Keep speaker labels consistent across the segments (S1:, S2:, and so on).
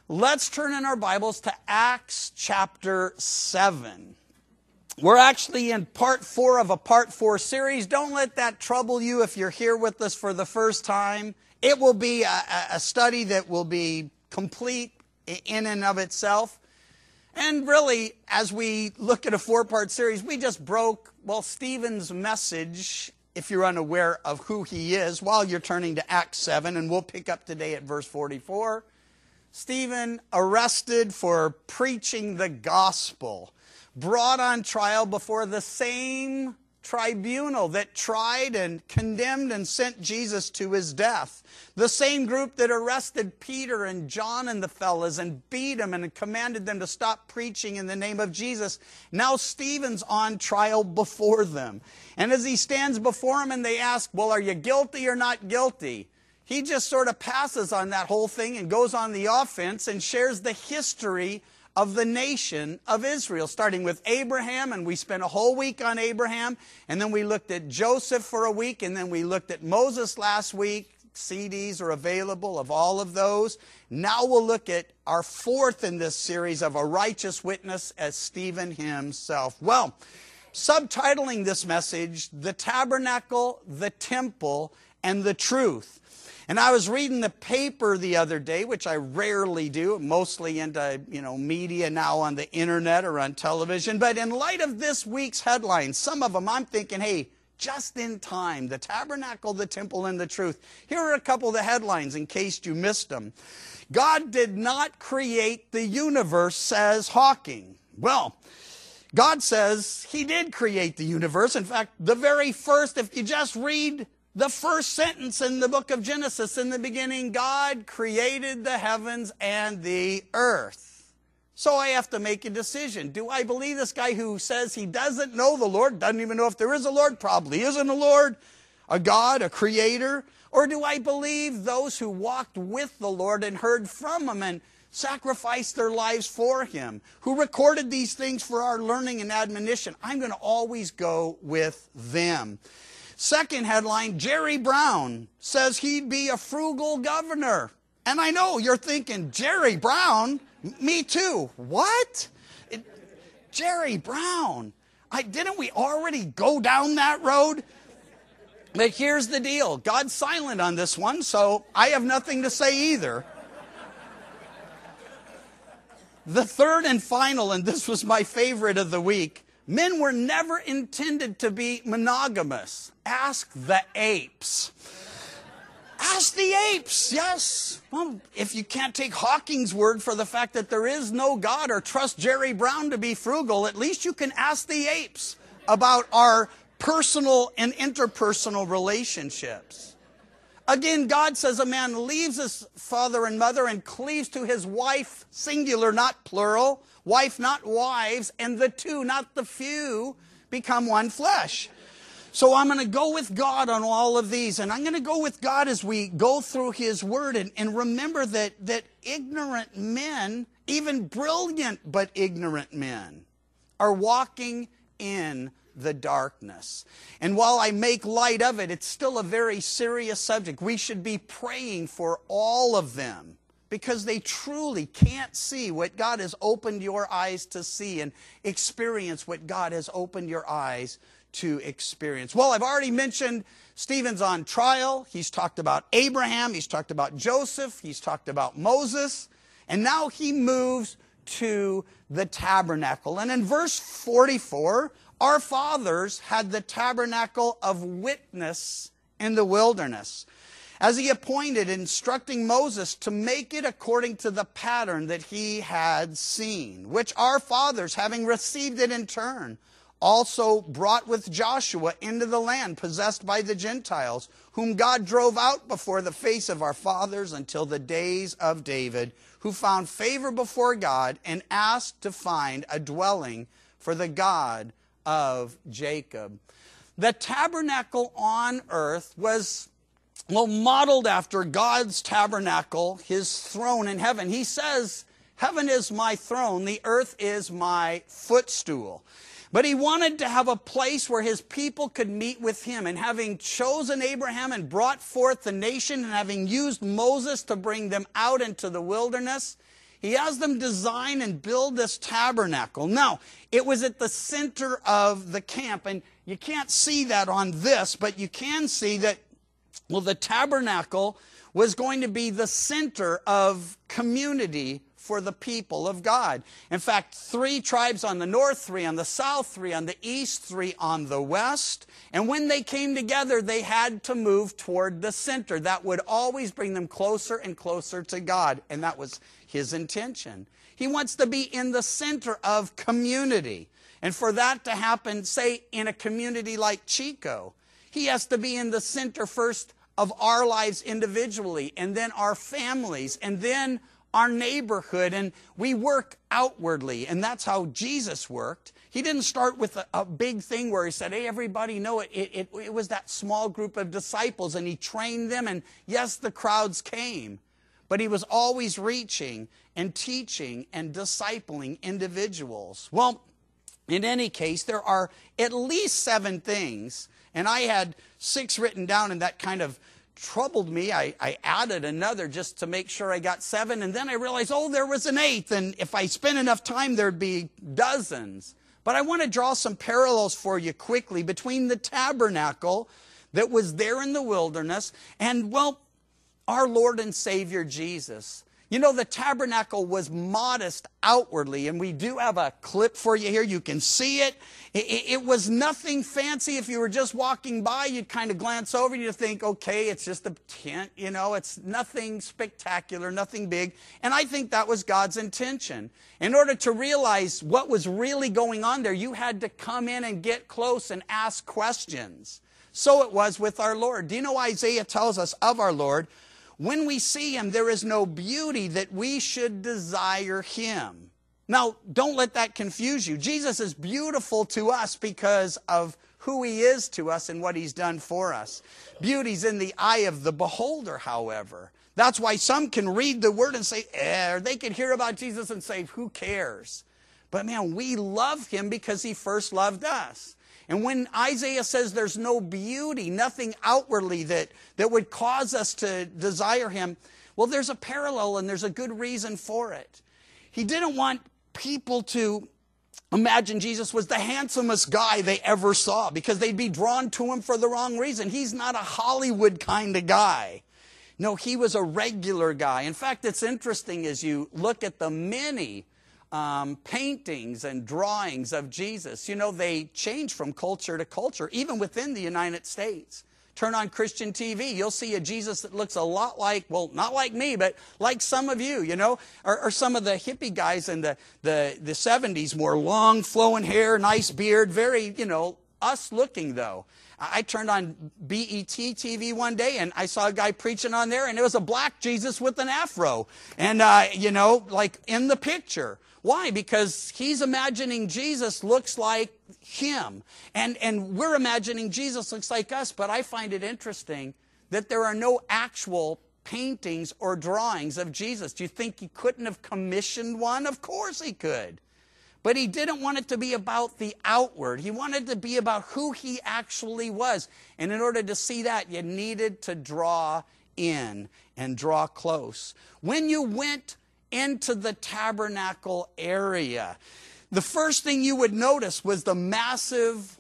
S1: Let's turn in our Bibles to Acts chapter 7. We're actually in part 4 of a part 4 series. Don't let that trouble you if you're here with us for the first time. It will be a study that will be complete in and of itself. And really, as we look at a 4-part series, we just broke, Stephen's message, if you're unaware of who he is, while you're turning to Acts 7, and we'll pick up today at verse 44. Stephen, arrested for preaching the gospel, brought on trial before the same tribunal that tried and condemned and sent Jesus to his death. The same group that arrested Peter and John and the fellas and beat them and commanded them to stop preaching in the name of Jesus. Now Stephen's on trial before them. And as he stands before them and they ask, are you guilty or not guilty? He just sort of passes on that whole thing and goes on the offense and shares the history of the nation of Israel, starting with Abraham, and we spent a whole week on Abraham, and then we looked at Joseph for a week, and then we looked at Moses last week. CDs are available of all of those. Now we'll look at our 4th in this series of a righteous witness as Stephen himself. Subtitling this message, The Tabernacle, the Temple, and the Truth. And I was reading the paper the other day, which I rarely do, mostly into, media now on the internet or on television. But in light of this week's headlines, some of them I'm thinking, hey, just in time, the tabernacle, the temple, and the truth. Here are a couple of the headlines in case you missed them. God did not create the universe, says Hawking. God says he did create the universe. In fact, the very first, if you just read the first sentence in the book of Genesis, in the beginning, God created the heavens and the earth. So I have to make a decision. Do I believe this guy who says he doesn't know the Lord, doesn't even know if there is a Lord, probably isn't a Lord, a God, a creator? Or do I believe those who walked with the Lord and heard from him and sacrificed their lives for him, who recorded these things for our learning and admonition? I'm going to always go with them. Second headline, Jerry Brown says he'd be a frugal governor. And I know you're thinking, Jerry Brown? Me too. What? Jerry Brown. Didn't we already go down that road? But here's the deal. God's silent on this one, so I have nothing to say either. The third and final, and this was my favorite of the week, men were never intended to be monogamous. Ask the apes. Ask the apes, yes. If you can't take Hawking's word for the fact that there is no God or trust Jerry Brown to be frugal, at least you can ask the apes about our personal and interpersonal relationships. Again, God says a man leaves his father and mother and cleaves to his wife, singular, not plural, wife, not wives, and the two, not the few, become one flesh. So I'm going to go with God on all of these, and I'm going to go with God as we go through his word, and remember that ignorant men, even brilliant but ignorant men, are walking in the darkness. And while I make light of it, it's still a very serious subject. We should be praying for all of them, because they truly can't see what God has opened your eyes to see and experience what God has opened your eyes to experience. I've already mentioned Stephen's on trial. He's talked about Abraham. He's talked about Joseph. He's talked about Moses. And now he moves to the tabernacle. And in verse 44, our fathers had the tabernacle of witness in the wilderness, as he appointed, instructing Moses to make it according to the pattern that he had seen, which our fathers, having received it in turn, also brought with Joshua into the land possessed by the Gentiles, whom God drove out before the face of our fathers until the days of David, who found favor before God and asked to find a dwelling for the God of Jacob. The tabernacle on earth was modeled after God's tabernacle, his throne in heaven. He says, heaven is my throne, the earth is my footstool. But he wanted to have a place where his people could meet with him. And having chosen Abraham and brought forth the nation, and having used Moses to bring them out into the wilderness, He has them design and build this tabernacle. Now, it was at the center of the camp, and you can't see that on this, but you can see that, well, the tabernacle was going to be the center of community for the people of God. In fact, 3 tribes on the north, 3 on the south, 3 on the east, 3 on the west. And when they came together, they had to move toward the center. That would always bring them closer and closer to God. And that was his intention. He wants to be in the center of community. And for that to happen, say, in a community like Chico, he has to be in the center first of our lives individually, and then our families, and then our neighborhood, and we work outwardly, and that's how Jesus worked. He didn't start with a big thing where he said, hey, everybody know it. It was that small group of disciples, and he trained them, and yes, the crowds came, but he was always reaching and teaching and discipling individuals. Well, in any case, there are at least 7 things, and I had 6 written down, and that kind of troubled me. I added another just to make sure I got 7, and then I realized, oh, there was an 8th, and if I spent enough time, there'd be dozens. But I want to draw some parallels for you quickly between the tabernacle that was there in the wilderness and, well, our Lord and Savior Jesus. You know, the tabernacle was modest outwardly, and we do have a clip for you here. You can see it. It was nothing fancy. If you were just walking by, you'd kind of glance over and you'd think, okay, it's just a tent, you know, it's nothing spectacular, nothing big. And I think that was God's intention. In order to realize what was really going on there, you had to come in and get close and ask questions. So it was with our Lord. Do you know Isaiah tells us of our Lord, when we see him, there is no beauty that we should desire him. Now, don't let that confuse you. Jesus is beautiful to us because of who he is to us and what he's done for us. Beauty's in the eye of the beholder, however. That's why some can read the word and say, or they can hear about Jesus and say, who cares? But man, we love him because he first loved us. And when Isaiah says there's no beauty, nothing outwardly that would cause us to desire him, well, there's a parallel and there's a good reason for it. He didn't want people to imagine Jesus was the handsomest guy they ever saw because they'd be drawn to him for the wrong reason. He's not a Hollywood kind of guy. No, he was a regular guy. In fact, it's interesting as you look at the many paintings and drawings of Jesus. You know, they change from culture to culture, even within the United States. Turn on Christian TV, you'll see a Jesus that looks a lot like, well, not like me, but like some of you, you know, or some of the hippie guys in the 70s, more long flowing hair, nice beard, very, you know, us looking though. I turned on BET TV one day and I saw a guy preaching on there and it was a black Jesus with an afro. And, you know, like in the picture. Why? Because he's imagining Jesus looks like him. And we're imagining Jesus looks like us. But I find it interesting that there are no actual paintings or drawings of Jesus. Do you think he couldn't have commissioned one? Of course he could. But he didn't want it to be about the outward. He wanted it to be about who he actually was. And in order to see that, you needed to draw in and draw close. When you went into the tabernacle area, the first thing you would notice was the massive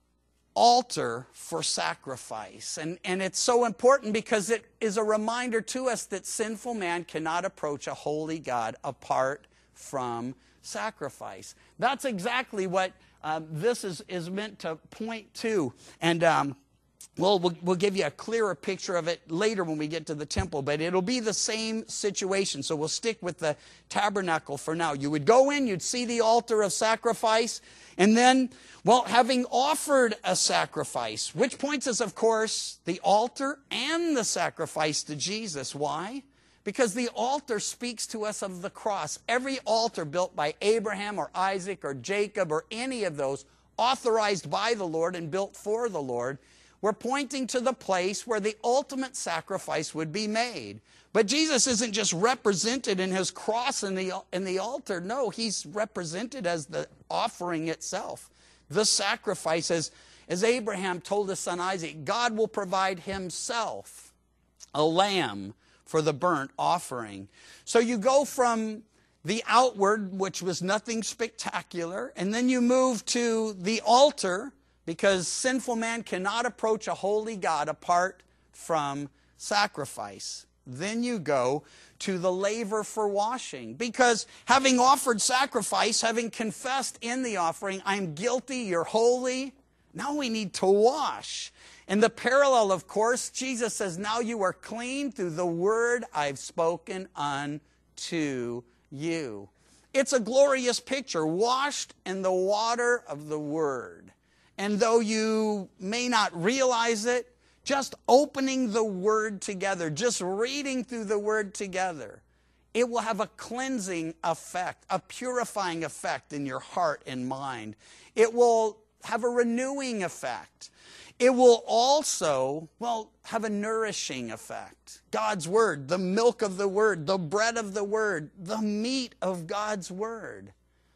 S1: altar for sacrifice. And it's so important because it is a reminder to us that sinful man cannot approach a holy God apart from sacrifice. That's exactly what this is meant to point to. And we'll give you a clearer picture of it later when we get to the temple, but it'll be the same situation. So we'll stick with the tabernacle for now. You would go in, you'd see the altar of sacrifice, and then, well, having offered a sacrifice, which points us, of course, the altar and the sacrifice to Jesus. Why? Because the altar speaks to us of the cross. Every altar built by Abraham or Isaac or Jacob or any of those authorized by the Lord and built for the Lord, we're pointing to the place where the ultimate sacrifice would be made. But Jesus isn't just represented in his cross in the altar. No, he's represented as the offering itself. The sacrifice, as Abraham told his son Isaac, God will provide himself a lamb for the burnt offering. So you go from the outward, which was nothing spectacular, and then you move to the altar, because sinful man cannot approach a holy God apart from sacrifice. Then you go to the laver for washing, because having offered sacrifice, having confessed in the offering, I'm guilty, you're holy, now we need to wash. And the parallel, of course, Jesus says, now you are clean through the word I've spoken unto you. It's a glorious picture, washed in the water of the word. And though you may not realize it, just opening the word together, just reading through the word together, it will have a cleansing effect, a purifying effect in your heart and mind. It will have a renewing effect. It will also, have a nourishing effect. God's word, the milk of the word, the bread of the word, the meat of God's word.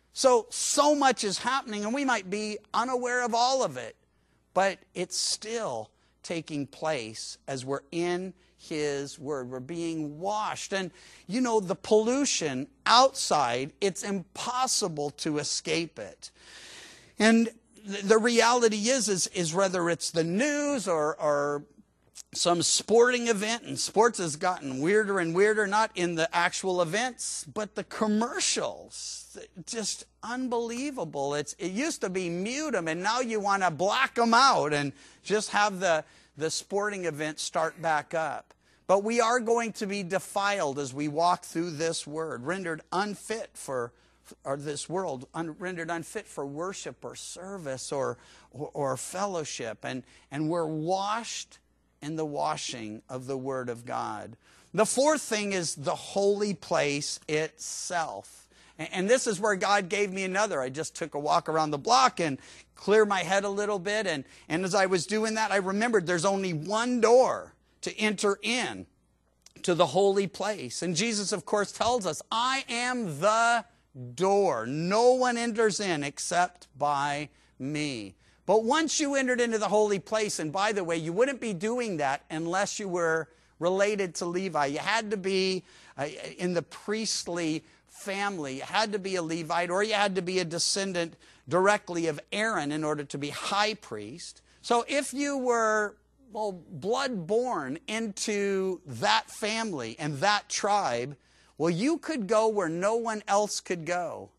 S1: So much is happening, and we might be unaware of all of it, but it's still taking place as we're in His word. We're being washed. And the pollution outside, it's impossible to escape it. And the reality is whether it's the news or some sporting event, and sports has gotten weirder and weirder, not in the actual events, but the commercials, just unbelievable. It used to be mute them, and now you want to black them out and just have the sporting event start back up. But we are going to be defiled as we walk through this word, rendered unfit for this world, rendered unfit for worship or service or fellowship. And we're washed in the washing of the Word of God. The fourth thing is the holy place itself. And this is where God gave me another. I just took a walk around the block and cleared my head a little bit. And as I was doing that, I remembered there's only one door to enter in to the holy place. And Jesus, of course, tells us, I am the door. No one enters in except by me. But once you entered into the holy place, and by the way, you wouldn't be doing that unless you were related to Levi. You had to be in the priestly family. You had to be a Levite, or you had to be a descendant directly of Aaron in order to be high priest. So if you were, blood born into that family and that tribe, you could go where no one else could go.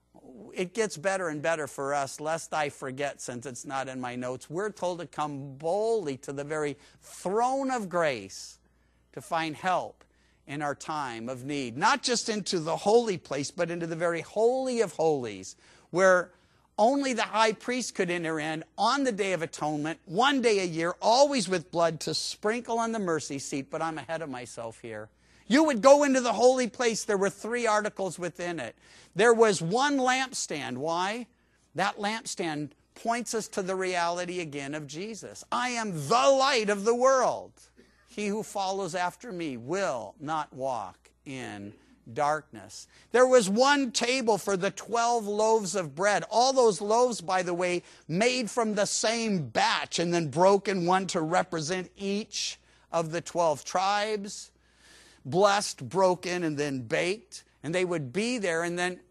S1: It gets better and better for us, lest I forget, since it's not in my notes. We're told to come boldly to the very throne of grace to find help in our time of need. Not just into the holy place, but into the very holy of holies, where only the high priest could enter in on the Day of Atonement, one day a year, always with blood to sprinkle on the mercy seat. But I'm ahead of myself here. You would go into the holy place. There were 3 articles within it. There was one lampstand. Why? That lampstand points us to the reality again of Jesus. I am the light of the world. He who follows after me will not walk in darkness. There was one table for the 12 loaves of bread. All those loaves, by the way, made from the same batch and then broken, one to represent each of the 12 tribes. Blessed, broken, and then baked. And they would be there. And then,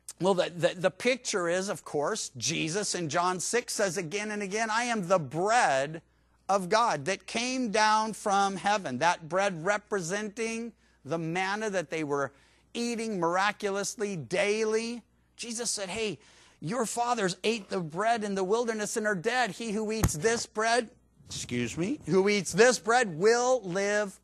S1: the picture is, of course, Jesus in John 6 says again and again, I am the bread of God that came down from heaven. That bread representing the manna that they were eating miraculously daily. Jesus said, hey, your fathers ate the bread in the wilderness and are dead. He who eats this bread, who eats this bread will live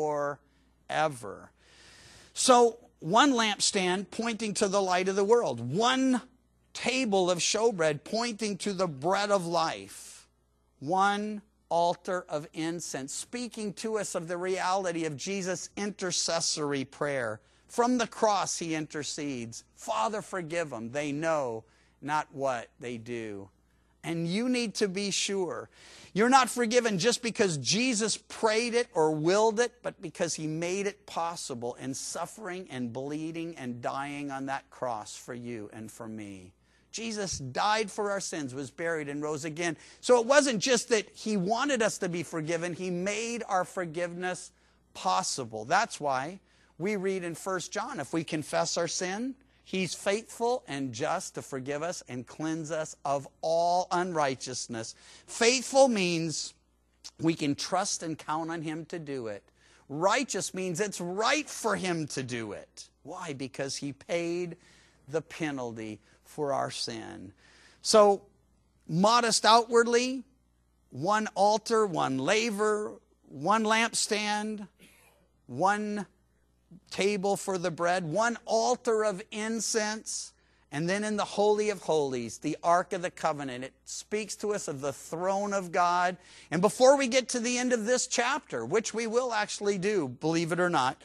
S1: forever. So one lampstand pointing to the light of the world. One table of showbread pointing to the bread of life. One altar of incense speaking to us of the reality of Jesus' intercessory prayer. From the cross he intercedes. Father, forgive them. They know not what they do. And you need to be sure. You're not forgiven just because Jesus prayed it or willed it, but because he made it possible in suffering and bleeding and dying on that cross for you and for me. Jesus died for our sins, was buried, and rose again. So it wasn't just that he wanted us to be forgiven. He made our forgiveness possible. That's why we read in 1 John, if we confess our sin, He's faithful and just to forgive us and cleanse us of all unrighteousness. Faithful means we can trust and count on Him to do it. Righteous means it's right for Him to do it. Why? Because He paid the penalty for our sin. So, modest outwardly, one altar, one laver, one lampstand, one table for the bread, one altar of incense, and then in the Holy of Holies, the Ark of the Covenant. It speaks to us of the throne of God. And before we get to the end of this chapter, which we will actually do, believe it or not,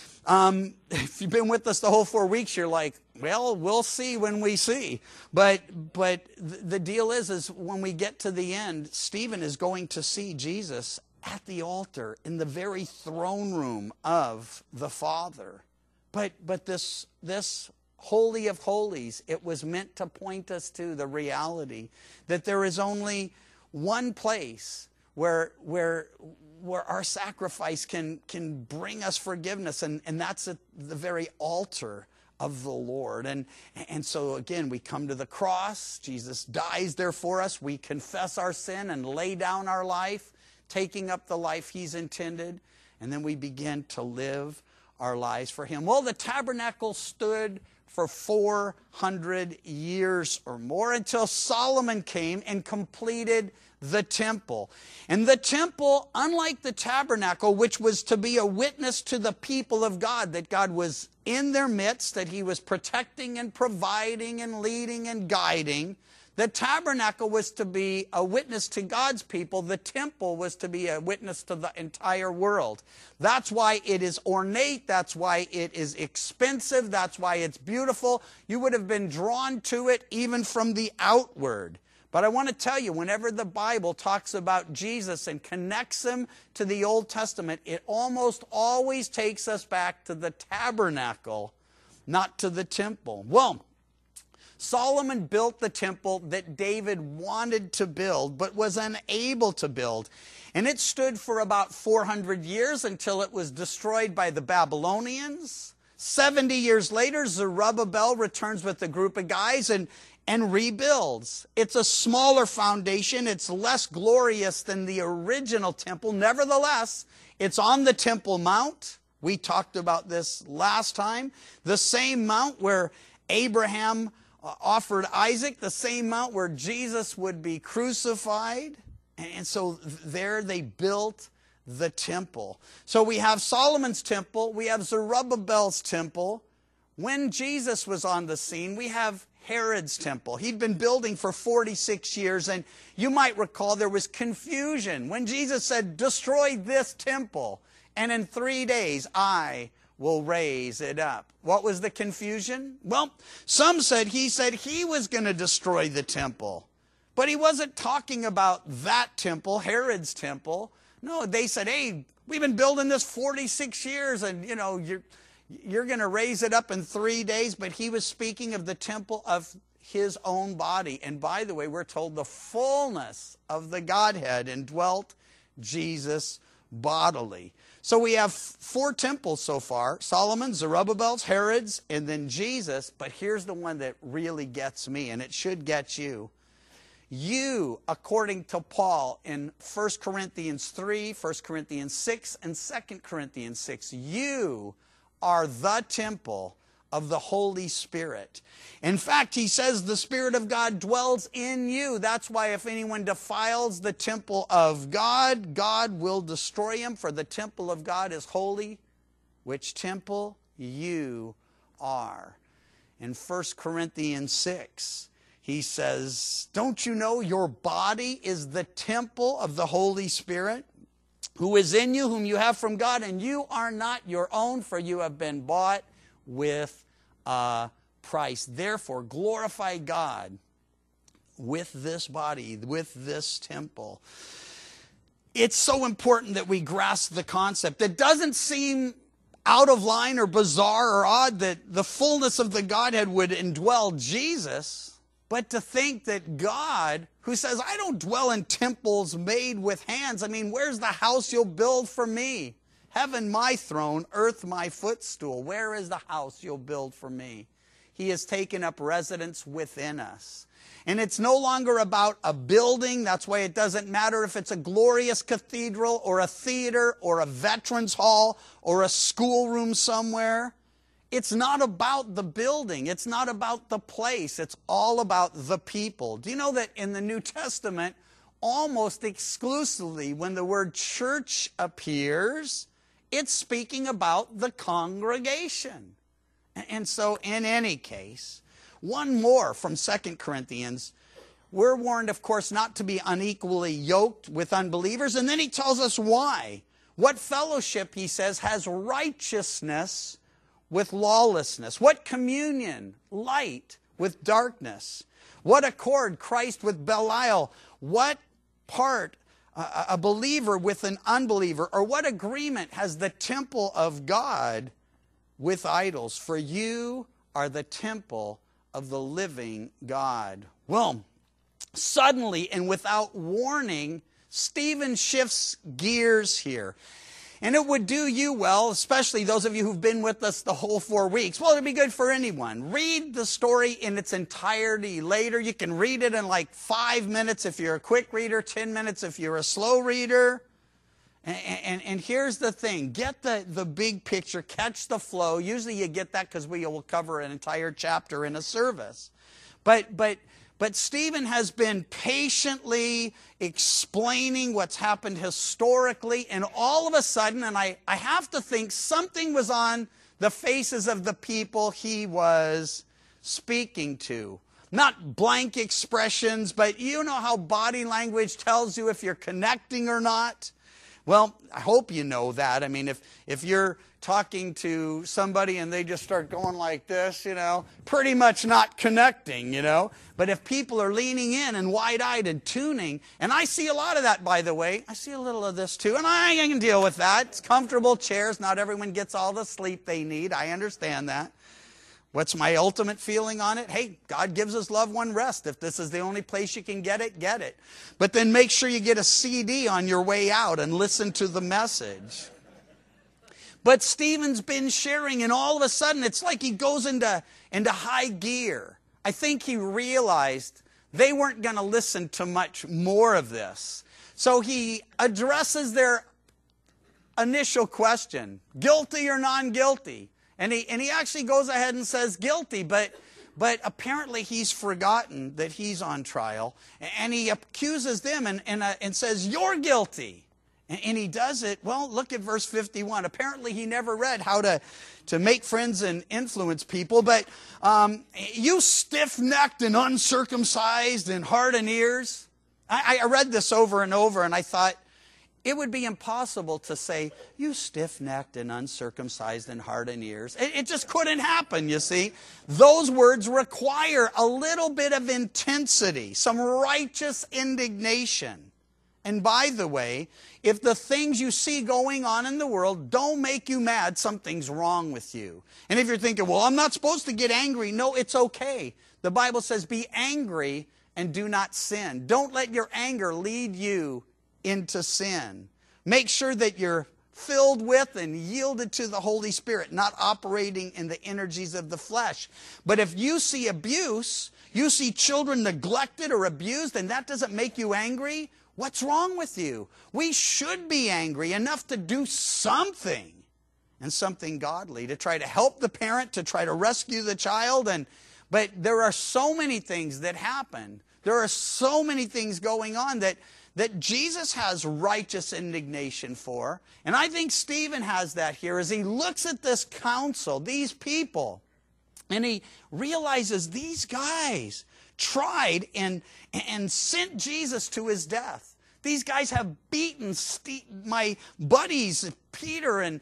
S1: if you've been with us the whole 4 weeks, you're like, well, we'll see when we see. But the deal is when we get to the end, Stephen is going to see Jesus at the altar in the very throne room of the Father. But this Holy of Holies, it was meant to point us to the reality that there is only one place where our sacrifice can bring us forgiveness, and that's at the very altar of the Lord. And so again, we come to the cross. Jesus dies there for us. We confess our sin and lay down our life, taking up the life He's intended, and then we begin to live our lives for Him. Well, the tabernacle stood for 400 years or more until Solomon came and completed the temple. And the temple, unlike the tabernacle, which was to be a witness to the people of God, that God was in their midst, that He was protecting and providing and leading and guiding, the tabernacle was to be a witness to God's people. The temple was to be a witness to the entire world. That's why it is ornate. That's why it is expensive. That's why it's beautiful. You would have been drawn to it even from the outward. But I want to tell you, whenever the Bible talks about Jesus and connects Him to the Old Testament, it almost always takes us back to the tabernacle, not to the temple. Well, Solomon built the temple that David wanted to build, but was unable to build. And it stood for about 400 years until it was destroyed by the Babylonians. 70 years later, Zerubbabel returns with a group of guys and rebuilds. It's a smaller foundation. It's less glorious than the original temple. Nevertheless, it's on the Temple Mount. We talked about this last time. The same mount where Abraham offered Isaac, the same mount where Jesus would be crucified. And so there they built the temple. So we have Solomon's temple, we have Zerubbabel's temple. When Jesus was on the scene, we have Herod's temple. He'd been building for 46 years, and you might recall there was confusion when Jesus said, destroy this temple, and in 3 days I will raise it up. What was the confusion? Well, some said he was going to destroy the temple. But he wasn't talking about that temple, Herod's temple. No, they said, hey, we've been building this 46 years and, you're going to raise it up in 3 days. But he was speaking of the temple of His own body. And by the way, we're told the fullness of the Godhead indwelt Jesus bodily. So we have 4 temples so far: Solomon's, Zerubbabel's, Herod's, and then Jesus. But here's the one that really gets me, and it should get you. You, according to Paul in 1 Corinthians 3, 1 Corinthians 6, and 2 Corinthians 6, you are the temple of the Holy Spirit. In fact, he says the Spirit of God dwells in you. That's why if anyone defiles the temple of God, God will destroy him, for the temple of God is holy, which temple you are. In 1 Corinthians 6, he says, don't you know your body is the temple of the Holy Spirit, who is in you, whom you have from God, and you are not your own, for you have been bought with a price. Therefore, glorify God with this body, with this temple. It's so important that we grasp the concept. It doesn't seem out of line or bizarre or odd that the fullness of the Godhead would indwell Jesus, but to think that God, who says, I don't dwell in temples made with hands. I mean, where's the house you'll build for me? Heaven my throne, earth my footstool. Where is the house you'll build for me? He has taken up residence within us. And it's no longer about a building. That's why it doesn't matter if it's a glorious cathedral or a theater or a veterans hall or a schoolroom somewhere. It's not about the building. It's not about the place. It's all about the people. Do you know that in the New Testament, almost exclusively when the word church appears, it's speaking about the congregation. And so in any case, one more from 2 Corinthians. We're warned, of course, not to be unequally yoked with unbelievers. And then he tells us why. What fellowship, he says, has righteousness with lawlessness? What communion, light with darkness? What accord, Christ with Belial? What part, a believer with an unbeliever? Or what agreement has the temple of God with idols? For you are the temple of the living God. Well, suddenly and without warning, Stephen shifts gears here. And it would do you well, especially those of you who've been with us the whole 4 weeks. Well, it'd be good for anyone. Read the story in its entirety later. You can read it in like 5 minutes if you're a quick reader, 10 minutes if you're a slow reader. And here's the thing. Get the big picture. Catch the flow. Usually you get that because we will cover an entire chapter in a service. But Stephen has been patiently explaining what's happened historically. And all of a sudden, and I have to think something was on the faces of the people he was speaking to. Not blank expressions, but you know how body language tells you if you're connecting or not. Well, I hope you know that. I mean, if you're talking to somebody and they just start going like this, pretty much not connecting, But if people are leaning in and wide-eyed and tuning, and I see a lot of that, by the way. I see a little of this too, and I can deal with that. It's comfortable chairs. Not everyone gets all the sleep they need. I understand that. What's my ultimate feeling on it? Hey, God gives his loved one rest. If this is the only place you can get it, get it. But then make sure you get a CD on your way out and listen to the message. But Stephen's been sharing, and all of a sudden it's like he goes into high gear. I think he realized they weren't going to listen to much more of this. So he addresses their initial question, guilty or non-guilty? And he actually goes ahead and says guilty, but apparently he's forgotten that he's on trial. And he accuses them and says, you're guilty. And he does it, well, look at verse 51. Apparently he never read how to make friends and influence people. But you stiff-necked and uncircumcised in heart and ears. I read this over and over, and I thought, it would be impossible to say, you stiff-necked and uncircumcised in heart and ears. It just couldn't happen, you see. Those words require a little bit of intensity, some righteous indignation. And by the way, if the things you see going on in the world don't make you mad, something's wrong with you. And if you're thinking, well, I'm not supposed to get angry. No, it's okay. The Bible says, be angry and do not sin. Don't let your anger lead you into sin. Make sure that you're filled with and yielded to the Holy Spirit, not operating in the energies of the flesh. But if you see abuse, you see children neglected or abused, and that doesn't make you angry, what's wrong with you? We should be angry enough to do something, and something godly, to try to help the parent, to try to rescue the child. But there are so many things that happen. There are so many things going on that Jesus has righteous indignation for. And I think Stephen has that here as he looks at this council, these people, and he realizes these guys tried and sent Jesus to his death. These guys have beaten my buddies, Peter and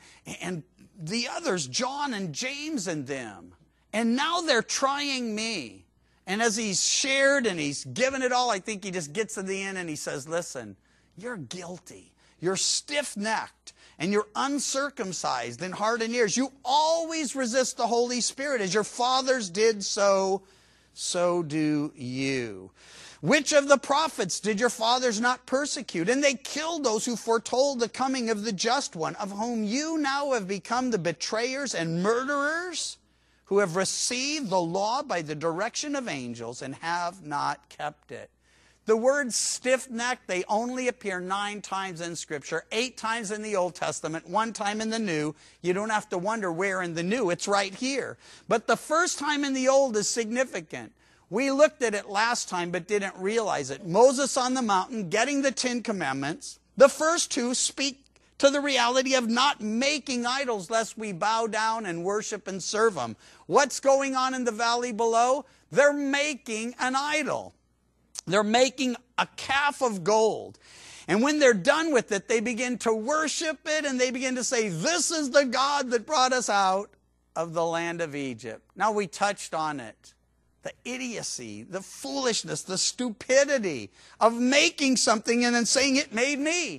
S1: the others, John and James and them. And now they're trying me. And as he's shared and he's given it all, I think he just gets to the end and he says, listen, you're guilty. You're stiff-necked and you're uncircumcised in heart and ears. You always resist the Holy Spirit as your fathers did so so do you. Which of the prophets did your fathers not persecute? And they killed those who foretold the coming of the just one, of whom you now have become the betrayers and murderers, who have received the law by the direction of angels and have not kept it. The word stiff-necked, they only appear 9 times in Scripture, 8 times in the Old Testament, 1 time in the New. You don't have to wonder where in the New. It's right here. But the first time in the Old is significant. We looked at it last time but didn't realize it. Moses on the mountain getting the 10 commandments. The first 2 speak to the reality of not making idols lest we bow down and worship and serve them. What's going on in the valley below? They're making an idol. They're making a calf of gold. And when they're done with it, they begin to worship it and they begin to say, this is the God that brought us out of the land of Egypt. Now we touched on it. The idiocy, the foolishness, the stupidity of making something and then saying it made me.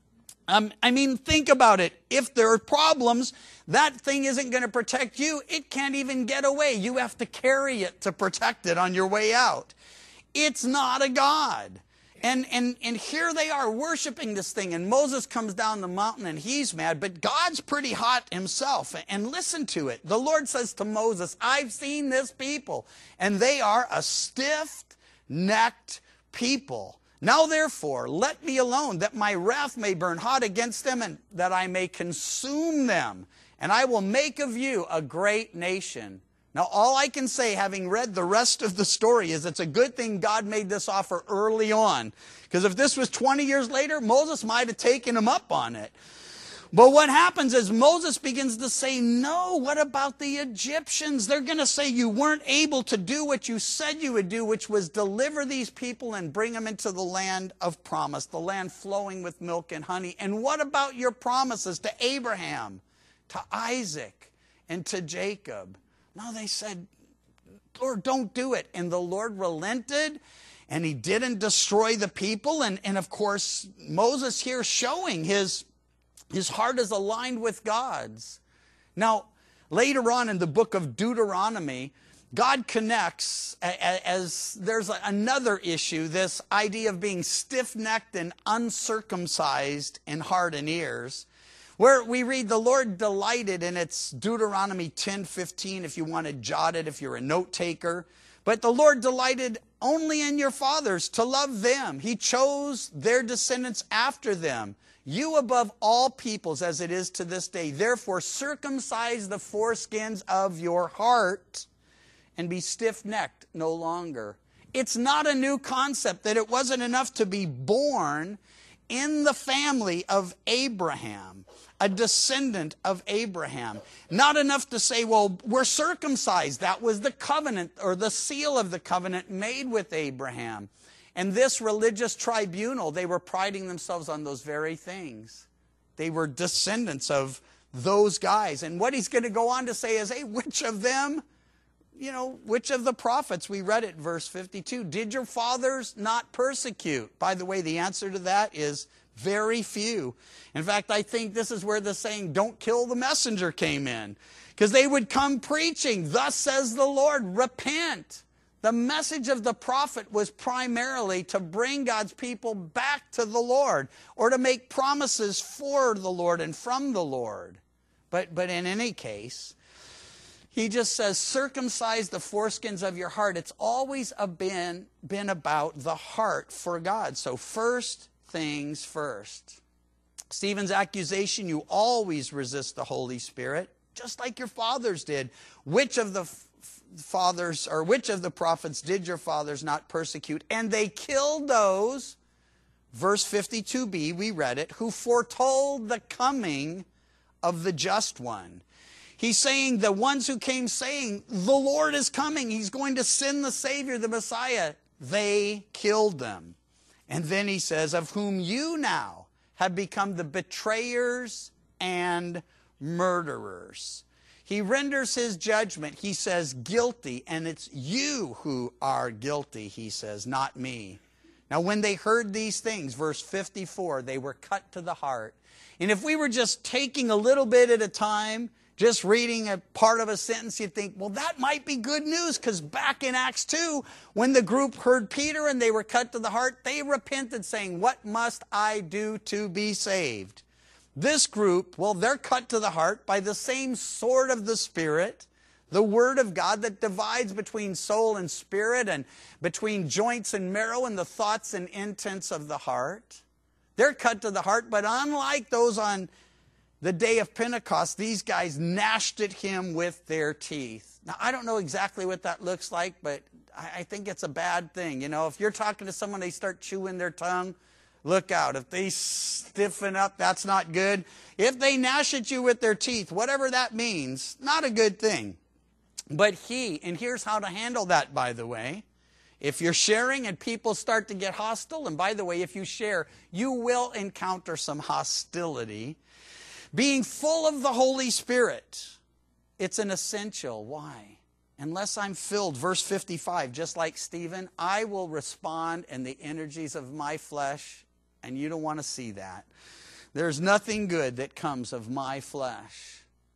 S1: I mean, think about it. If there are problems, that thing isn't going to protect you. It can't even get away. You have to carry it to protect it on your way out. It's not a God. And here they are worshiping this thing, and Moses comes down the mountain and he's mad, but God's pretty hot himself. And listen to it. The Lord says to Moses, I've seen this people, and they are a stiff-necked people. Now therefore, let me alone, that my wrath may burn hot against them, and that I may consume them. And I will make of you a great nation. Now, all I can say, having read the rest of the story, is it's a good thing God made this offer early on. Because if this was 20 years later, Moses might have taken him up on it. But what happens is Moses begins to say, no, what about the Egyptians? They're going to say you weren't able to do what you said you would do, which was deliver these people and bring them into the land of promise, the land flowing with milk and honey. And what about your promises to Abraham, to Isaac, and to Jacob? No, they said, Lord, don't do it. And the Lord relented, and he didn't destroy the people. And of course, Moses here showing his heart is aligned with God's. Now, later on in the book of Deuteronomy, God connects, as there's another issue, this idea of being stiff-necked and uncircumcised in heart and ears, where we read, the Lord delighted, and it's Deuteronomy 10:15, if you want to jot it, if you're a note taker. But the Lord delighted only in your fathers to love them. He chose their descendants after them. You above all peoples, as it is to this day. Therefore, circumcise the foreskins of your heart and be stiff-necked no longer. It's not a new concept that it wasn't enough to be born in the family of Abraham, a descendant of Abraham. Not enough to say, well, we're circumcised. That was the covenant or the seal of the covenant made with Abraham. And this religious tribunal, they were priding themselves on those very things. They were descendants of those guys. And what he's going to go on to say is, hey, which of them, which of the prophets, we read it, verse 52, did your fathers not persecute? By the way, the answer to that is very few. In fact, I think this is where the saying, don't kill the messenger, came in. Because they would come preaching, thus says the Lord, repent. The message of the prophet was primarily to bring God's people back to the Lord, or to make promises for the Lord and from the Lord. But in any case, he just says, circumcise the foreskins of your heart. It's always been about the heart for God. So first things first. Stephen's accusation, you always resist the Holy Spirit, just like your fathers did. Which of the fathers, or which of the prophets did your fathers not persecute? And they killed those, verse 52b, we read it, who foretold the coming of the just one. He's saying the ones who came saying, the Lord is coming, he's going to send the Savior, the Messiah. They killed them. And then he says, of whom you now have become the betrayers and murderers. He renders his judgment. He says guilty, and it's you who are guilty, he says, not me. Now when they heard these things, verse 54, they were cut to the heart. And if we were just taking a little bit at a time, just reading a part of a sentence, you think, well, that might be good news, because back in Acts 2, when the group heard Peter and they were cut to the heart, they repented, saying, what must I do to be saved? This group, well, they're cut to the heart by the same sword of the Spirit, the Word of God that divides between soul and spirit and between joints and marrow and the thoughts and intents of the heart. They're cut to the heart, but unlike those on the day of Pentecost, these guys gnashed at him with their teeth. Now, I don't know exactly what that looks like, but I think it's a bad thing. You know, if you're talking to someone, they start chewing their tongue, look out. If they stiffen up, that's not good. If they gnash at you with their teeth, whatever that means, not a good thing. But and here's how to handle that, by the way. If you're sharing and people start to get hostile, and by the way, if you share, you will encounter some hostility. Being full of the Holy Spirit, it's an essential. Why? Unless I'm filled, verse 55, just like Stephen, I will respond in the energies of my flesh, and you don't want to see that. There's nothing good that comes of my flesh.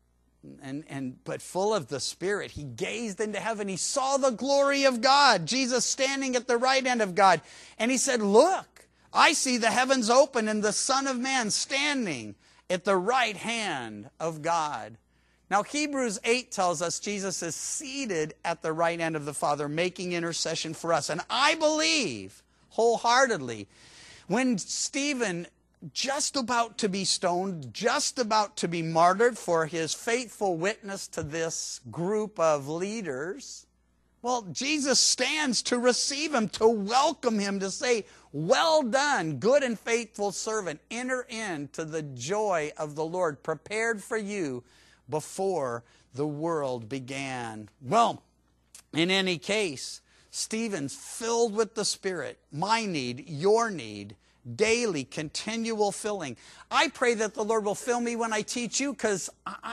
S1: But full of the Spirit, he gazed into heaven. He saw the glory of God, Jesus standing at the right hand of God. And he said, look, I see the heavens open and the Son of Man standing at the right hand of God. Now, Hebrews 8 tells us Jesus is seated at the right hand of the Father, making intercession for us. And I believe wholeheartedly, when Stephen, just about to be stoned, just about to be martyred for his faithful witness to this group of leaders, well, Jesus stands to receive him, to welcome him, to say, well done, good and faithful servant. Enter into the joy of the Lord, prepared for you before the world began. Well, in any case, Stephen's filled with the Spirit. My need, your need, daily, continual filling. I pray that the Lord will fill me when I teach you, because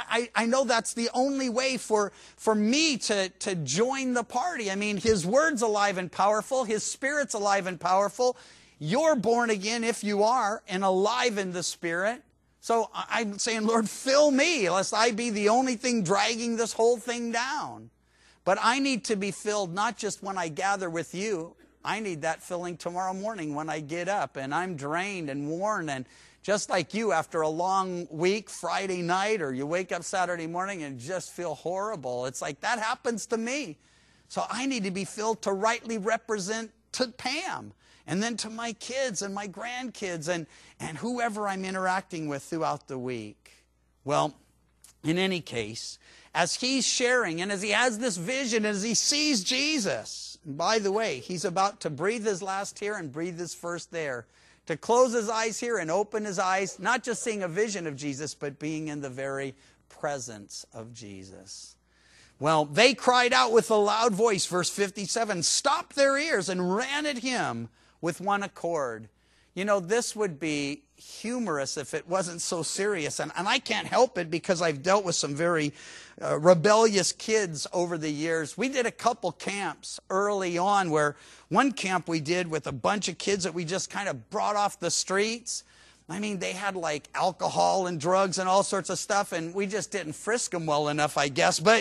S1: I know that's the only way for me to join the party. I mean, His Word's alive and powerful. His Spirit's alive and powerful. You're born again if you are, and alive in the Spirit. So I'm saying, Lord, fill me, lest I be the only thing dragging this whole thing down. But I need to be filled not just when I gather with you. I need that filling tomorrow morning when I get up and I'm drained and worn, and just like you after a long week, Friday night, or you wake up Saturday morning and just feel horrible. It's like that happens to me. So I need to be filled to rightly represent to Pam, and then to my kids and my grandkids and whoever I'm interacting with throughout the week. Well, in any case, as he's sharing and as he has this vision, as he sees Jesus, and by the way, he's about to breathe his last here and breathe his first there, to close his eyes here and open his eyes, not just seeing a vision of Jesus, but being in the very presence of Jesus. Well, they cried out with a loud voice, verse 57, stopped their ears and ran at him with one accord. You know, this would be humorous if it wasn't so serious. And I can't help it because I've dealt with some very rebellious kids over the years. We did a couple camps early on, where one camp we did with a bunch of kids that we just kind of brought off the streets. I mean, they had like alcohol and drugs and all sorts of stuff, and we just didn't frisk them well enough, I guess. But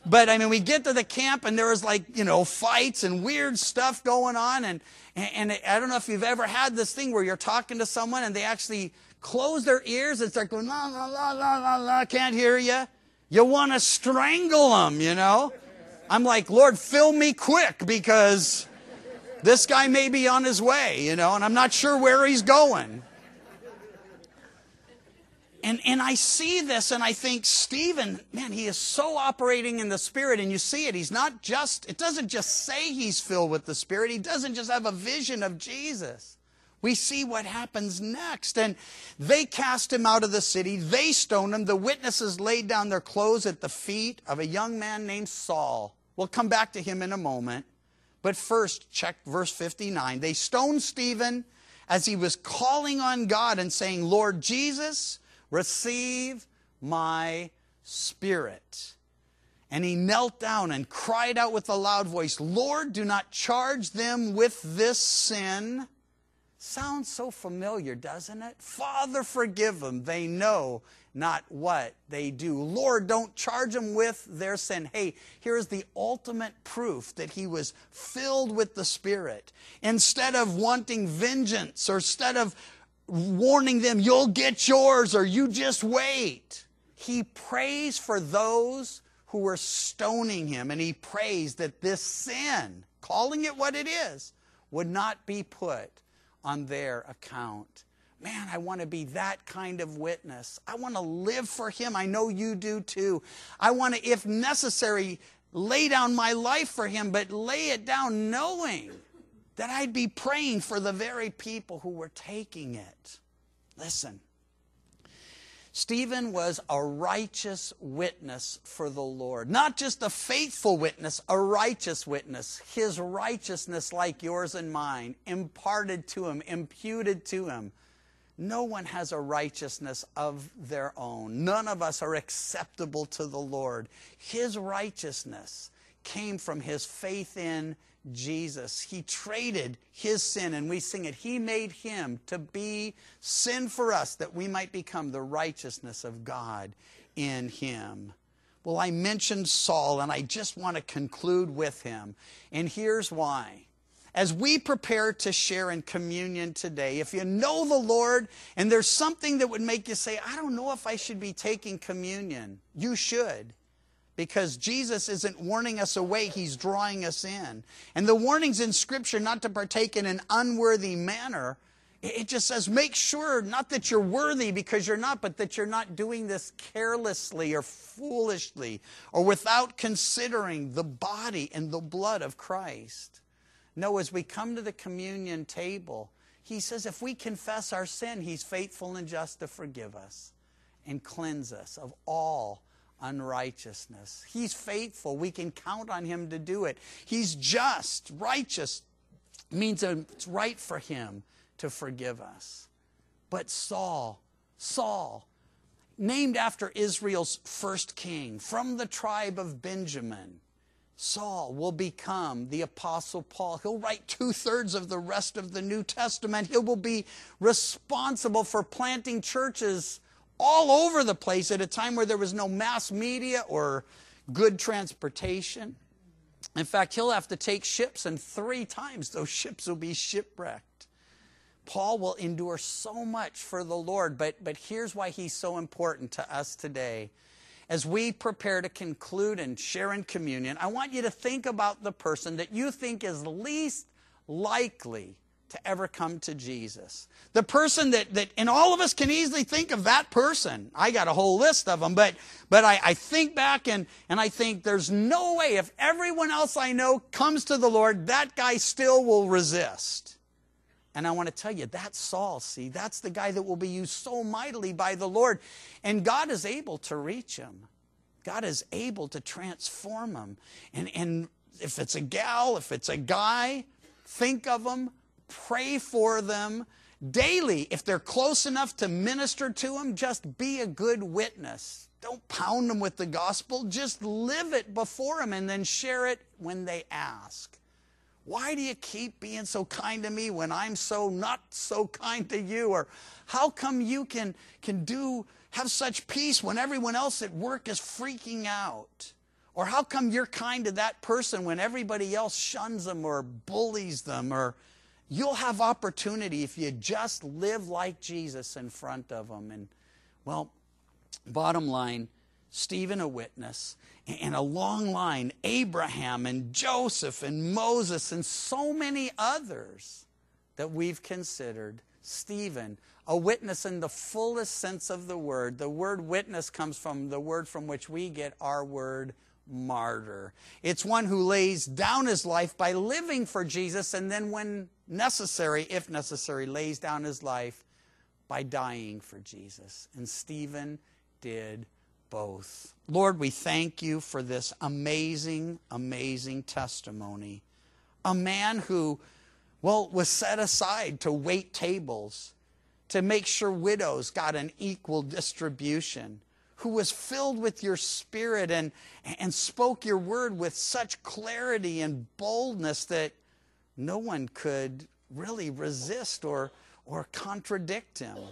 S1: I mean, we get to the camp and there was like, you know, fights and weird stuff going on. And I don't know if you've ever had this thing where you're talking to someone and they actually close their ears and start going, la, la, la, la, la, la, can't hear you. You want to strangle them, you know. I'm like, Lord, fill me quick, because this guy may be on his way, you know, and I'm not sure where he's going. And I see this and I think, Stephen, man, he is so operating in the Spirit, and you see it. He's not just, it doesn't just say he's filled with the Spirit. He doesn't just have a vision of Jesus. We see what happens next. And they cast him out of the city. They stoned him. The witnesses laid down their clothes at the feet of a young man named Saul. We'll come back to him in a moment. But first, check verse 59. They stoned Stephen as he was calling on God and saying, Lord Jesus, receive my spirit. And he knelt down and cried out with a loud voice, Lord, do not charge them with this sin. Sounds so familiar, doesn't it? Father, forgive them. They know not what they do. Lord, don't charge them with their sin. Hey, here's the ultimate proof that he was filled with the Spirit. Instead of wanting vengeance, or instead of warning them, you'll get yours, or you just wait, he prays for those who were stoning him, and he prays that this sin, calling it what it is, would not be put on their account. Man, I want to be that kind of witness. I want to live for him. I know you do too. I want to, if necessary, lay down my life for him, but lay it down knowing that I'd be praying for the very people who were taking it. Listen, Stephen was a righteous witness for the Lord. Not just a faithful witness, a righteous witness. His righteousness, like yours and mine, imparted to him, imputed to him. No one has a righteousness of their own. None of us are acceptable to the Lord. His righteousness came from his faith in Jesus. He traded his sin, and we sing it. He made him to be sin for us, that we might become the righteousness of God in him. Well, I mentioned Saul, and I just want to conclude with him. And here's why. As we prepare to share in communion today, if you know the Lord and there's something that would make you say, I don't know if I should be taking communion, you should. Because Jesus isn't warning us away, he's drawing us in. And the warning's in Scripture not to partake in an unworthy manner. It just says, make sure, not that you're worthy because you're not, but that you're not doing this carelessly or foolishly or without considering the body and the blood of Christ. No, as we come to the communion table, he says if we confess our sin, he's faithful and just to forgive us and cleanse us of all unrighteousness. He's faithful. We can count on him to do it. He's just. Righteous means it's right for him to forgive us. But Saul, named after Israel's first king, from the tribe of Benjamin, Saul will become the Apostle Paul. He'll write 2/3 of the rest of the New Testament. He will be responsible for planting churches all over the place at a time where there was no mass media or good transportation. In fact, he'll have to take ships, and 3 times those ships will be shipwrecked. Paul will endure so much for the Lord, but here's why he's so important to us today. As we prepare to conclude and share in communion, I want you to think about the person that you think is least likely to ever come to Jesus. The person that and all of us can easily think of that person. I got a whole list of them, but I think back and I think there's no way if everyone else I know comes to the Lord, that guy still will resist. And I want to tell you, that's Saul, see? That's the guy that will be used so mightily by the Lord. And God is able to reach him. God is able to transform him. And if it's a gal, if it's a guy, think of them, pray for them daily. If they're close enough to minister to them, just be a good witness. Don't pound them with the gospel. Just live it before them and then share it when they ask. Why do you keep being so kind to me when I'm so not so kind to you? Or how come you can have such peace when everyone else at work is freaking out? Or how come you're kind to that person when everybody else shuns them or bullies them? Or you'll have opportunity if you just live like Jesus in front of them. And well, bottom line, Stephen a witness, and a long line, Abraham and Joseph and Moses and so many others that we've considered. Stephen, a witness in the fullest sense of the word. The word witness comes from the word from which we get our word martyr. It's one who lays down his life by living for Jesus, and then when necessary, if necessary, lays down his life by dying for Jesus. And Stephen did both. Lord, we thank you for this amazing, amazing testimony. A man who, was set aside to wait tables, to make sure widows got an equal distribution, who was filled with your Spirit and spoke your word with such clarity and boldness that no one could really resist or contradict him.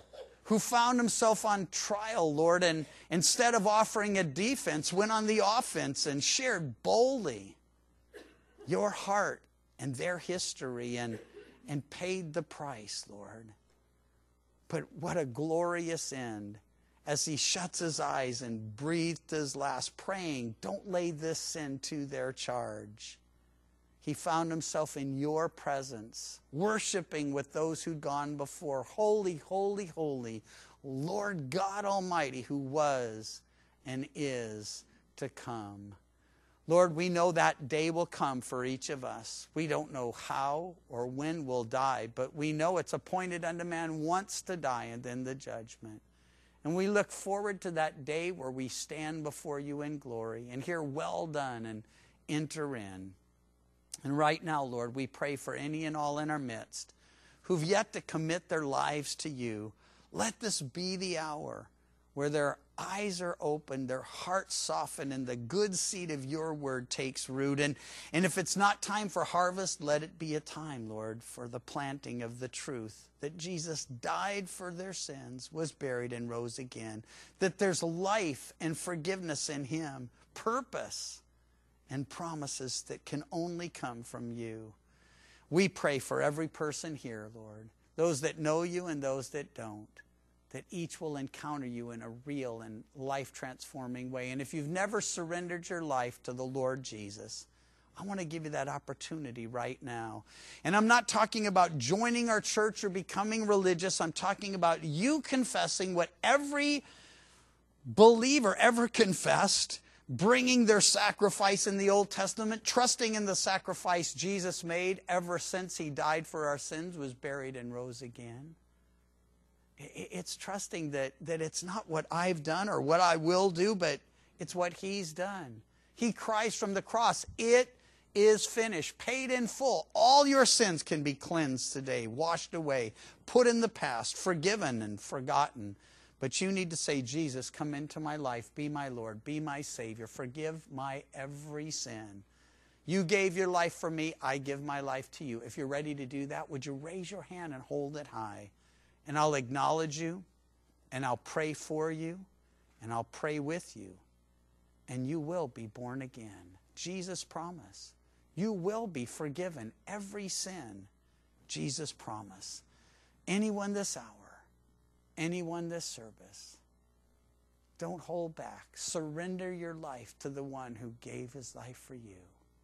S1: who found himself on trial, Lord, and instead of offering a defense, went on the offense and shared boldly your heart and their history and paid the price, Lord. But what a glorious end as he shuts his eyes and breathed his last, praying, don't lay this sin to their charge. He found himself in your presence, worshiping with those who'd gone before. Holy, holy, holy, Lord God Almighty, who was and is to come. Lord, we know that day will come for each of us. We don't know how or when we'll die, but we know it's appointed unto man once to die and then the judgment. And we look forward to that day where we stand before you in glory and hear, well done, and enter in. And right now, Lord, we pray for any and all in our midst who've yet to commit their lives to you. Let this be the hour where their eyes are opened, their hearts soften, and the good seed of your word takes root. And if it's not time for harvest, let it be a time, Lord, for the planting of the truth that Jesus died for their sins, was buried, and rose again. That there's life and forgiveness in him, purpose and promises that can only come from you. We pray for every person here, Lord, those that know you and those that don't, that each will encounter you in a real and life-transforming way. And if you've never surrendered your life to the Lord Jesus, I want to give you that opportunity right now. And I'm not talking about joining our church or becoming religious. I'm talking about you confessing what every believer ever confessed, bringing their sacrifice in the Old Testament, trusting in the sacrifice Jesus made ever since he died for our sins, was buried, and rose again. It's trusting that it's not what I've done or what I will do, but it's what he's done. He cries from the cross, it is finished, paid in full. All your sins can be cleansed today, washed away, put in the past, forgiven and forgotten. But you need to say, Jesus, come into my life, be my Lord, be my Savior, forgive my every sin. You gave your life for me, I give my life to you. If you're ready to do that, would you raise your hand and hold it high? And I'll acknowledge you, and I'll pray for you, and I'll pray with you, and you will be born again. Jesus promise. You will be forgiven every sin. Jesus promise. Anyone this hour, anyone this service, don't hold back. Surrender your life to the one who gave his life for you.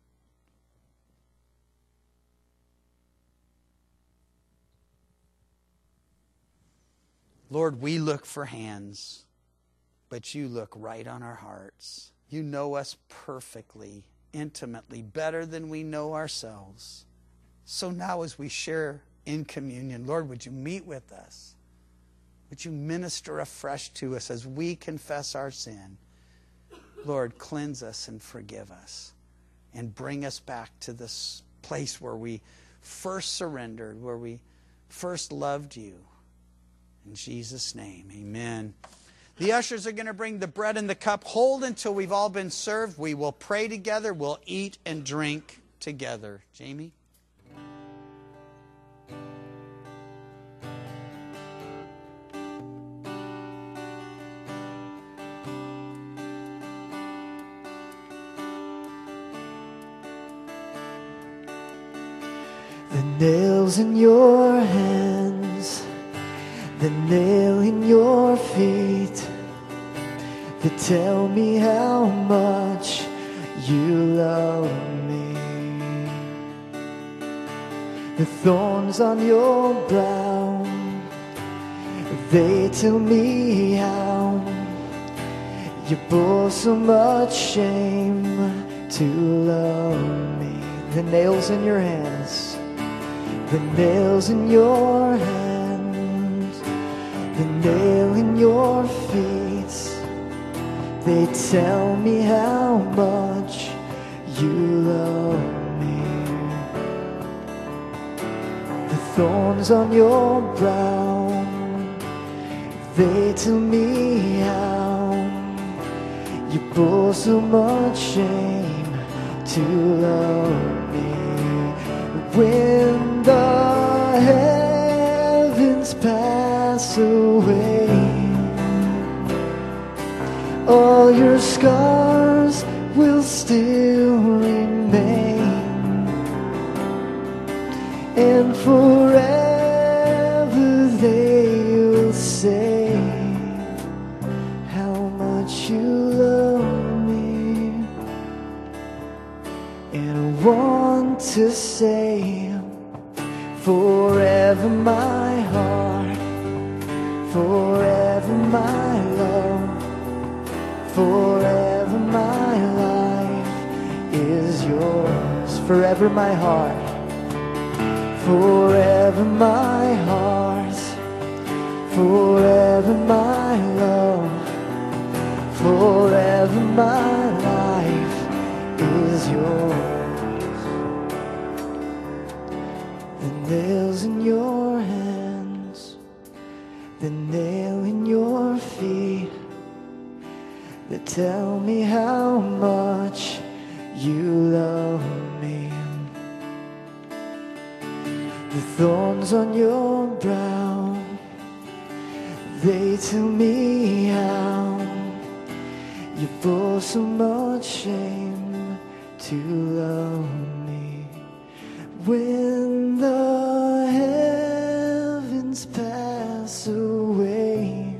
S1: Lord, we look for hands, but you look right on our hearts. You know us perfectly, intimately, better than we know ourselves. So now as we share in communion, Lord, would you meet with us? Would you minister afresh to us as we confess our sin? Lord, cleanse us and forgive us, and bring us back to this place where we first surrendered, where we first loved you. In Jesus' name, amen. The ushers are going to bring the bread and the cup. Hold until we've all been served. We will pray together. We'll eat and drink together. Jamie?
S2: The nails in your hands, the nail in your feet, that tell me how much you love me. The thorns on your brow, they tell me how you bore so much shame to love me. The nails in your hands, the nails in your hands, the nail in your feet, they tell me how much you love me. The thorns on your brow, they tell me how you bore so much shame to love me. When the heavens pass away and forever they will say how much you love me. And I want to say forever my heart, forever my love, forever my life is yours. Forever my heart, forever my heart, forever my love, forever my life is yours. The nails in your hands, the nail in your feet, they tell me how much you love me. The thorns on your brow, they tell me how you bore so much shame to love me. When the heavens pass away,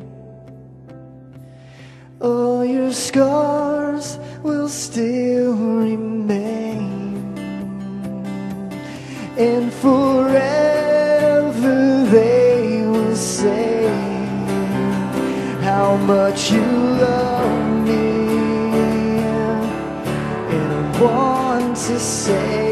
S2: all your scars will still remain, and forever they will say how much you love me. And I want to say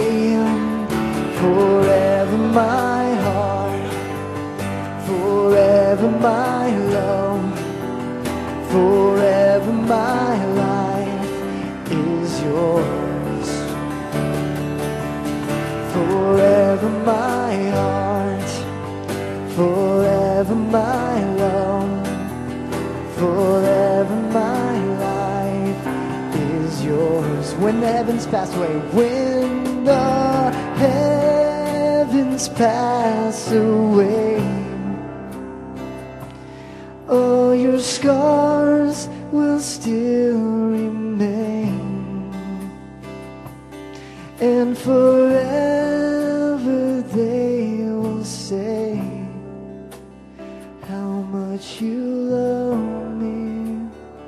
S2: forever my heart, forever my love, forever my life is yours. Forever my heart, forever my love, forever my life is yours. When the heavens pass away, when the heavens pass away, all your scars will still remain, and forever they will say how much you love me.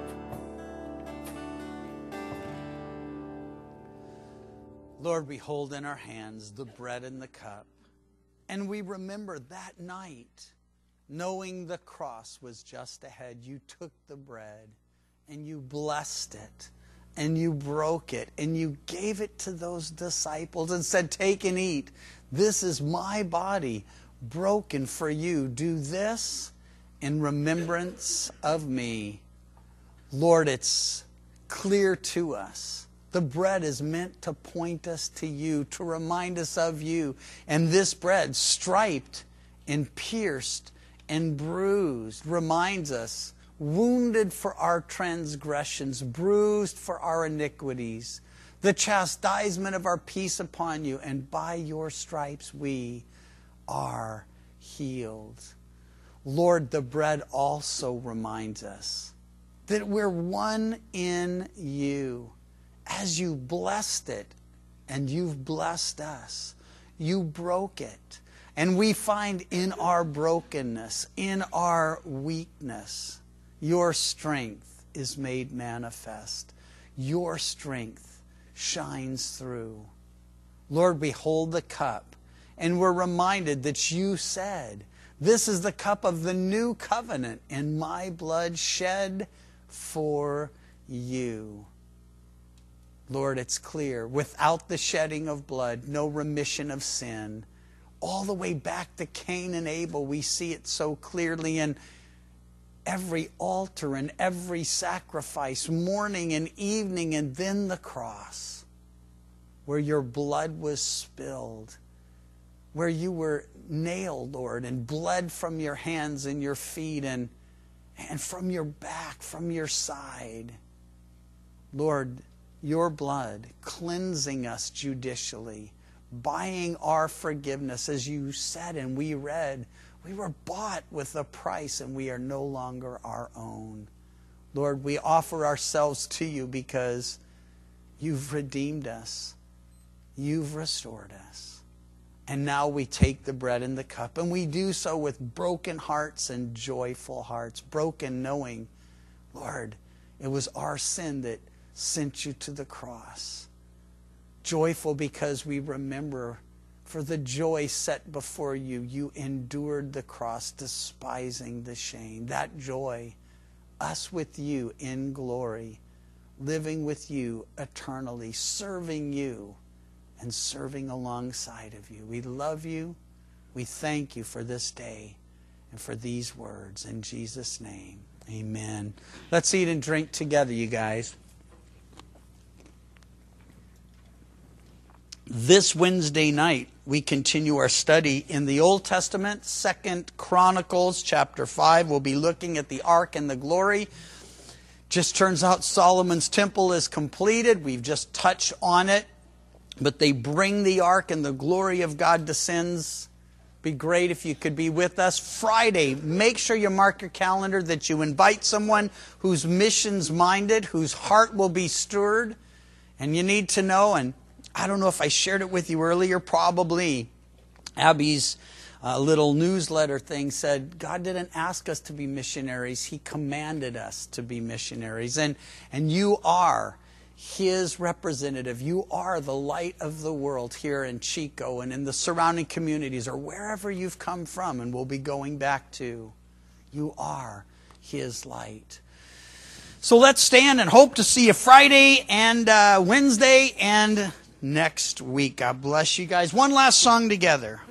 S1: Lord, we hold in our hands the bread and the cup, and we remember that night, knowing the cross was just ahead. You took the bread and you blessed it and you broke it and you gave it to those disciples and said, take and eat. This is my body broken for you. Do this in remembrance of me. Lord, it's clear to us. The bread is meant to point us to you, to remind us of you. And this bread, striped and pierced and bruised, reminds us, wounded for our transgressions, bruised for our iniquities, the chastisement of our peace upon you, and by your stripes we are healed. Lord, the bread also reminds us that we're one in you. As you blessed it, and you've blessed us, you broke it. And we find in our brokenness, in our weakness, your strength is made manifest. Your strength shines through. Lord, we hold the cup, and we're reminded that you said, this is the cup of the new covenant in my blood shed for you. Lord, it's clear, without the shedding of blood, no remission of sin. All the way back to Cain and Abel, we see it so clearly in every altar and every sacrifice, morning and evening, and then the cross, where your blood was spilled, where you were nailed, Lord, and bled from your hands and your feet and from your back, from your side. Lord, your blood cleansing us judicially, buying our forgiveness. As you said and we read, we were bought with a price and we are no longer our own. Lord, we offer ourselves to you because you've redeemed us. You've restored us. And now we take the bread and the cup, and we do so with broken hearts and joyful hearts. Broken knowing, Lord, it was our sin that sent you to the cross. Joyful because we remember, for the joy set before you, you endured the cross, despising the shame. That joy, us with you in glory, living with you eternally, serving you and serving alongside of you. We love you. We thank you for this day and for these words. In Jesus' name, amen. Let's eat and drink together, you guys. This Wednesday night, we continue our study in the Old Testament, 2 Chronicles chapter 5. We'll be looking at the Ark and the glory. Just turns out Solomon's temple is completed. We've just touched on it. But they bring the Ark and the glory of God descends. Be great if you could be with us. Friday, make sure you mark your calendar that you invite someone who's missions minded, whose heart will be stirred. And you need to know, and I don't know if I shared it with you earlier, probably. Abby's little newsletter thing said, God didn't ask us to be missionaries. He commanded us to be missionaries. And you are His representative. You are the light of the world here in Chico and in the surrounding communities or wherever you've come from and will be going back to. You are His light. So let's stand and hope to see you Friday and Wednesday and next week. God bless you guys. One last song together.